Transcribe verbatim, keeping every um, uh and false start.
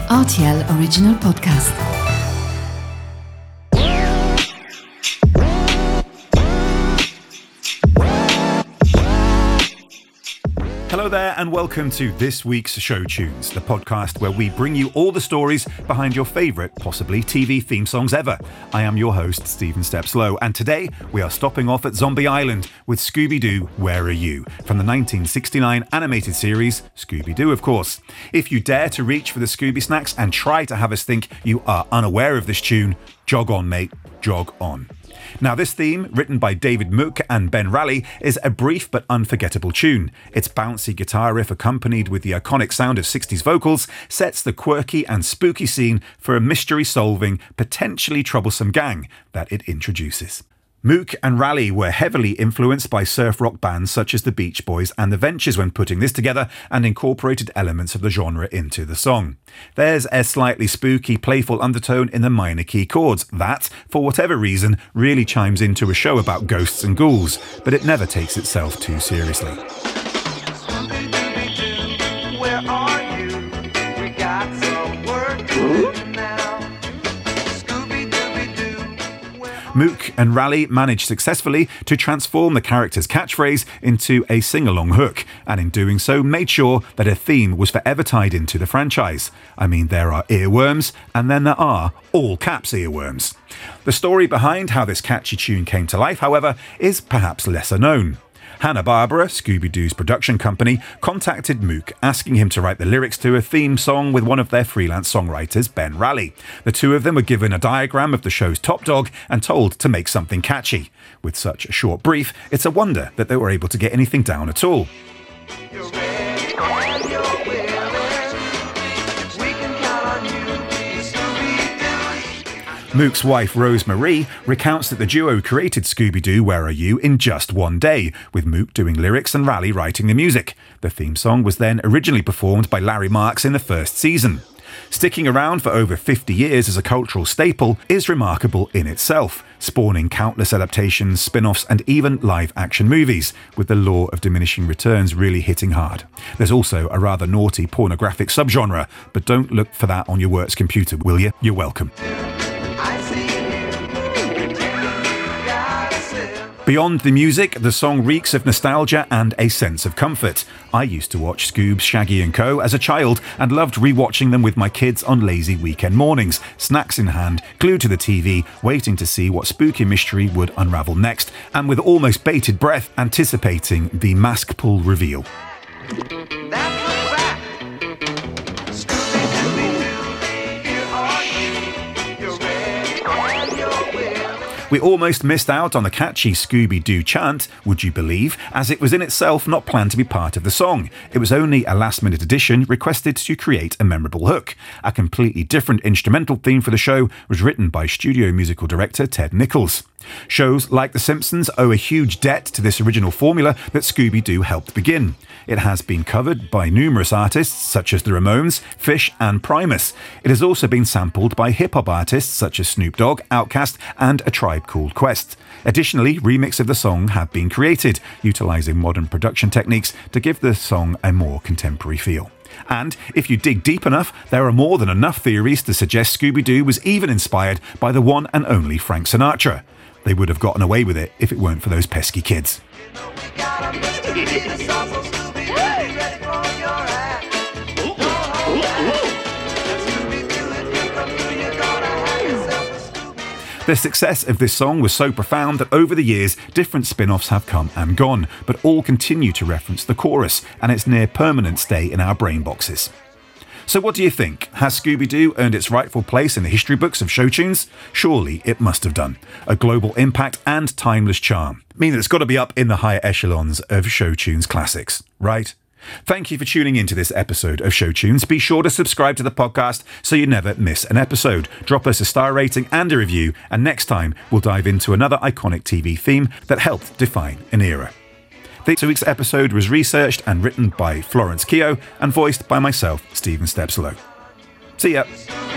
R T L Original Podcast. Hello there and welcome to this week's Show Tunes, the podcast where we bring you all the stories behind your favourite, possibly T V theme songs ever. I am your host, Stephen Stepslow, and today we are stopping off at Zombie Island with Scooby-Doo, Where Are You? From the nineteen sixty-nine animated series, Scooby-Doo of course. If you dare to reach for the Scooby snacks and try to have us think you are unaware of this tune, jog on mate, jog on. Now, this theme, written by David Mook and Ben Raleigh, is a brief but unforgettable tune. Its bouncy guitar riff, accompanied with the iconic sound of sixties vocals, sets the quirky and spooky scene for a mystery-solving, potentially troublesome gang that it introduces. Mook and Raleigh were heavily influenced by surf rock bands such as the Beach Boys and the Ventures when putting this together, and incorporated elements of the genre into the song. There's a slightly spooky, playful undertone in the minor key chords that, for whatever reason, really chimes into a show about ghosts and ghouls, but it never takes itself too seriously. Where are you? We got some work to do now. Mook and Raleigh managed successfully to transform the character's catchphrase into a sing-along hook, and in doing so made sure that a theme was forever tied into the franchise. I mean, there are earworms, and then there are all caps earworms. The story behind how this catchy tune came to life, however, is perhaps lesser known. Hanna-Barbera, Scooby-Doo's production company, contacted Mook asking him to write the lyrics to a theme song with one of their freelance songwriters, Ben Raleigh. The two of them were given a diagram of the show's top dog and told to make something catchy. With such a short brief, it's a wonder that they were able to get anything down at all. Mook's wife, Rose Marie, recounts that the duo created Scooby-Doo, Where Are You? In just one day, with Mook doing lyrics and Raleigh writing the music. The theme song was then originally performed by Larry Marks in the first season. Sticking around for over fifty years as a cultural staple is remarkable in itself, spawning countless adaptations, spin-offs and even live-action movies, with the law of diminishing returns really hitting hard. There's also a rather naughty pornographic subgenre, but don't look for that on your work's computer, will you? You're welcome. Beyond the music, the song reeks of nostalgia and a sense of comfort. I used to watch Scoobs, Shaggy and Co. as a child and loved rewatching them with my kids on lazy weekend mornings, snacks in hand, glued to the T V, waiting to see what spooky mystery would unravel next, and with almost bated breath anticipating the mask pull reveal. We almost missed out on the catchy Scooby-Doo chant, would you believe, as it was in itself not planned to be part of the song. It was only a last-minute addition requested to create a memorable hook. A completely different instrumental theme for the show was written by studio musical director Ted Nichols. Shows like The Simpsons owe a huge debt to this original formula that Scooby-Doo helped begin. It has been covered by numerous artists such as the Ramones, Fish and Primus. It has also been sampled by hip-hop artists such as Snoop Dogg, Outkast and A Tribe Called Quest. Additionally, remixes of the song have been created, utilising modern production techniques to give the song a more contemporary feel. And if you dig deep enough, there are more than enough theories to suggest Scooby-Doo was even inspired by the one and only Frank Sinatra. They would have gotten away with it if it weren't for those pesky kids. The success of this song was so profound that over the years, different spin-offs have come and gone, but all continue to reference the chorus and its near permanent stay in our brain boxes. So what do you think? Has Scooby-Doo earned its rightful place in the history books of show tunes? Surely it must have done. A global impact and timeless charm. I mean, it's got to be up in the higher echelons of show tunes classics, right? Thank you for tuning into this episode of Show Tunes. Be sure to subscribe to the podcast so you never miss an episode. Drop us a star rating and a review, and next time we'll dive into another iconic T V theme that helped define an era. This week's episode was researched and written by Florence Keogh and voiced by myself, Stephen Stepslow. See ya!